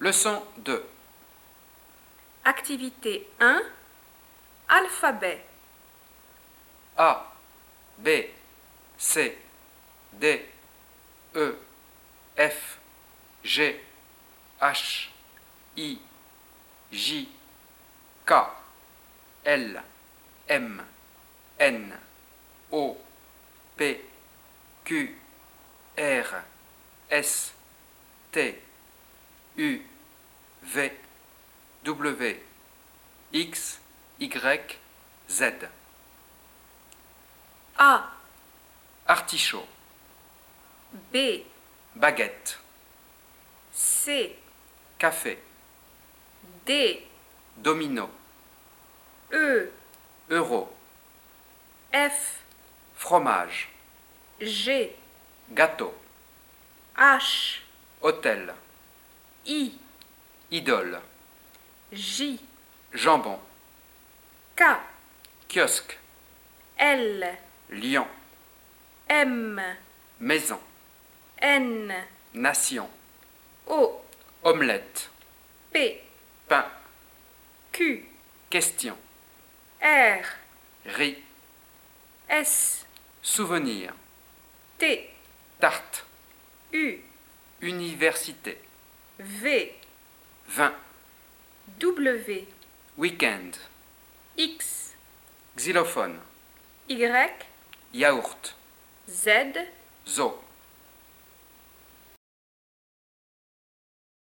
Leçon 2. Activité 1. Alphabet. A, B, C, D, E, F, G, H, I, J, K, L, M, N, O, P, Q, R, S, T, U, V, W, X, Y, Z. A, Artichaut, B, baguette, C, café, D, domino, E, euro, F, fromage, G, gâteau, H, hôtel, I, idole, J, jambon, K, kiosque, L, lion, M, maison, N, nation, O, omelette, P, pain, Q, question, R, riz, S, souvenir, T, tarte, U, université, V, vin, W, week-end, X, xylophone, Y, yaourt, Z, zoo.